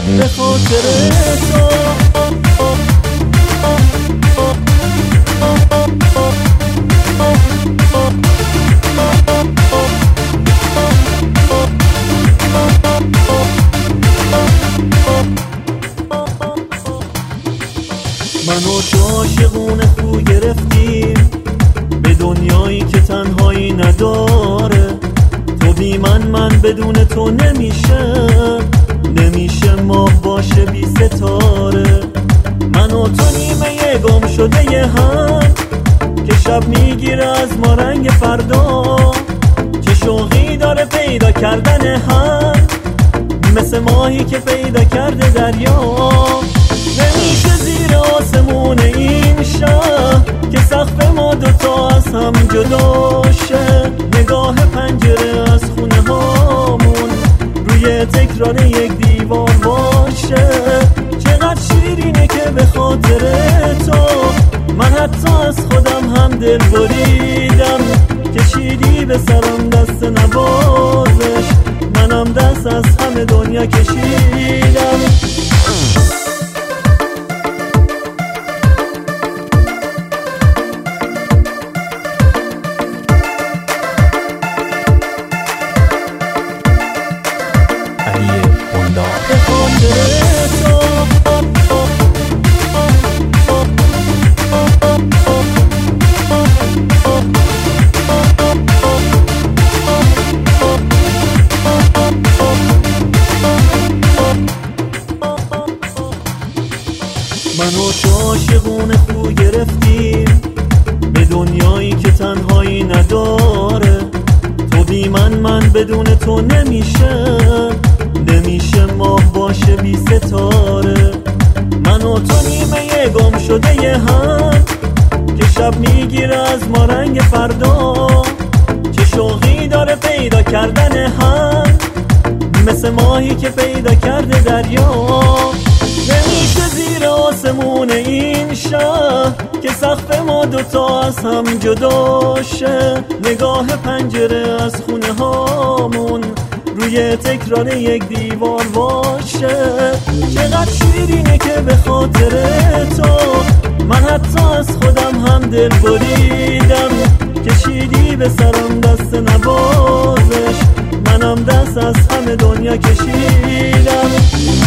به خاطر تو. من و تو عاشقونه خو گرفتیم به دنیایی که تنهایی نداره. تو بی من بدون تو نمیشه ماه باشه بی ستاره. من و تو نیمه گم شده ی هم که شب میگیره از ما رنگ فردا. چه شوقی داره پیدا کردن هم مثل ماهی که پیدا کرده دریا. نمیشه زیر آسمون این شهر که سقف ما دوتا از هم جدا شه. نگاه پنجره از خونه هامون روی تکرار یک دیوار باشه. چقدر شیرینه که به خاطر تو من حتی از خودم هم دل بریدم. کشیدی به سرم دست نوازش، منم دست از همه دنیا کشیدم. به خاطر تو. من و تو عاشقونه خو گرفتیم به دنیایی که تنهایی نداره. تو بی من بدون تو نمیشه ماه باشه بی ستاره. من و تو نیمه گم شده ی هم که شب میگیره از ما رنگ فردا. چه شوقی داره پیدا کردن هم مثل ماهی که پیدا کرده دریا. نمیشه زیر آسمون این شهر که سقف ما دوتا از هم جدا شه. نگاه پنجره از خونه هامون روی تکرار یک دیوار باشه. چقدر شیرینه که به خاطر تو من حتی از خودم هم دل بریدم. کشیدی به سرم دست نوازش، منم دست از همه دنیا کشیدم.